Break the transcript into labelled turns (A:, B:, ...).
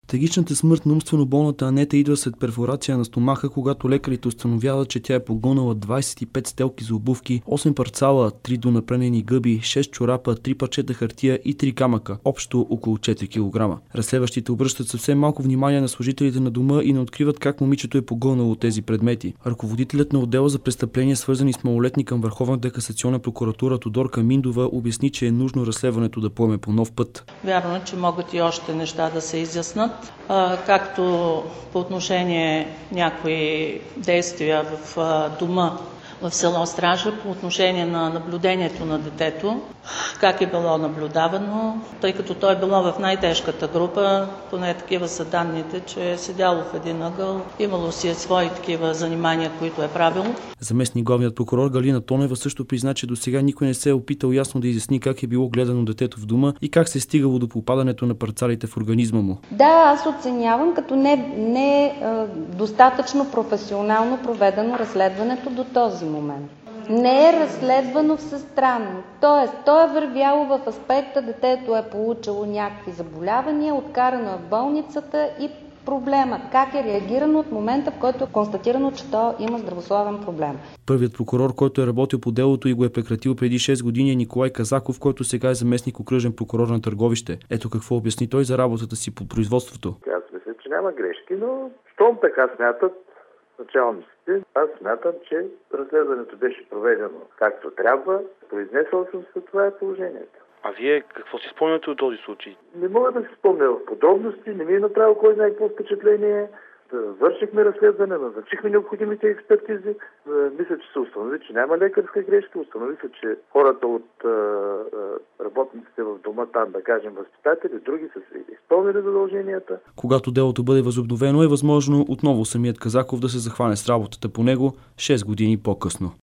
A: Трагичната смърт на умствено болната Анета идва след перфорация на стомаха, когато лекарите установяват, че тя е погонала 25 стелки за обувки, 8 парцала, 3 донапренени гъби, 6 чорапа, 3 парчета хартия и 3 камъка, общо около 4 кг. Разследващите обръщат съвсем малко внимание на служителите на дома и не откриват как момичето е погонало тези предмети. Ръководителят на отдела за престъпления, свързани с малолетни към Върховната касационна прокуратура Тодорка Миндова обясни, че е нужно разследването да поеме по нов път.
B: Вярно е, че могат и още неща да се изяснат, както по отношение някои действия в дома в село Стража, по отношение на наблюдението на детето, как е било наблюдавано, тъй като той е било в най-тежката група, поне такива са данните, че е седяло в един ъгъл, имало си свои такива занимания, които е правило.
A: Заместник главният прокурор Галина Тонева също призна, че досега никой не се е опитал ясно да изясни как е било гледано детето в дома и как се е стигало до попадането на парцалите в организма му.
C: Да, аз оценявам като не достатъчно професионално проведено разследването до този момент. Не е разследвано всестранно. Тоест, то е вървяло в аспекта, детето е получило някакви заболявания, откарано е в болницата и проблемът. Как е реагирано от момента, в който е констатирано, че то има здравословен проблем.
A: Първият прокурор, който е работил по делото и го е прекратил преди 6 години, е Николай Казаков, който сега е заместник окръжен прокурор на Търговище. Ето какво обясни той за работата си по производството.
D: Аз мисля, че няма грешки, но щом така смятат началниците, аз смятам, че разследването беше проведено както трябва. Произнесъл съм се, това е положението.
E: А вие какво си спомняте от този случай?
D: Не мога да си спомня в подробности, не ми е направил кой знае какво впечатление. Вършихме разследване, назначихме необходимите експертизи. Мисля, че се установи, че няма лекарска грешка. Установи се, че хората от работниците в дома, там да кажем възпитатели, други са се изпълнили задълженията.
A: Когато делото бъде възобновено, е възможно отново самият Казаков да се захване с работата по него 6 години по-късно.